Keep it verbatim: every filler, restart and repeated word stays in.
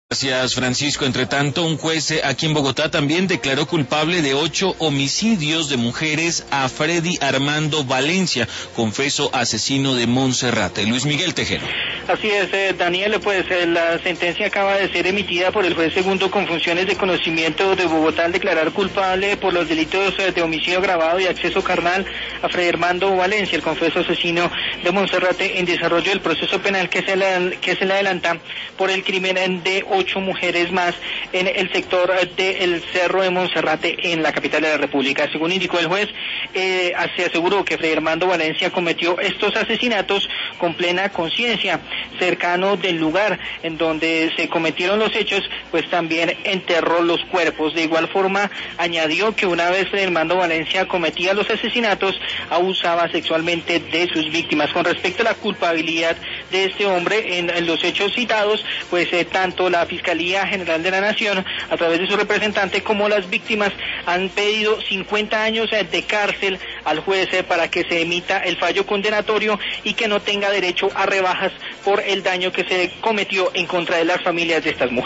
Gracias, Francisco. Entre tanto, un juez aquí en Bogotá también declaró culpable de ocho homicidios de mujeres a Freddy Armando Valencia, confeso asesino de Monserrate. Luis Miguel Tejero. Así es, eh, Daniel, pues eh, la sentencia acaba de ser emitida por el juez segundo con funciones de conocimiento de Bogotá al declarar culpable por los delitos eh, de homicidio agravado y acceso carnal a Freddy Armando Valencia, el confeso asesino de Monserrate, en desarrollo del proceso penal que se le, que se le adelanta por el crimen de ocho mujeres más en el sector del Cerro de Monserrate en la capital de la República. Según indicó el juez, eh, se aseguró que Freddy Armando Valencia cometió estos asesinatos con plena conciencia, cercano del lugar en donde se cometieron los hechos, pues también enterró los cuerpos. De igual forma, añadió que una vez Freddy Armando Valencia cometía los asesinatos, abusaba sexualmente de sus víctimas. Con respecto a la culpabilidad de este hombre en, en los hechos citados, pues eh, tanto la Fiscalía General de la Nación, a través de su representante, como las víctimas han pedido cincuenta años eh, de cárcel al juez eh, para que se emita el fallo condenatorio y que no tenga derecho a rebajas por el daño que se cometió en contra de las familias de estas mujeres.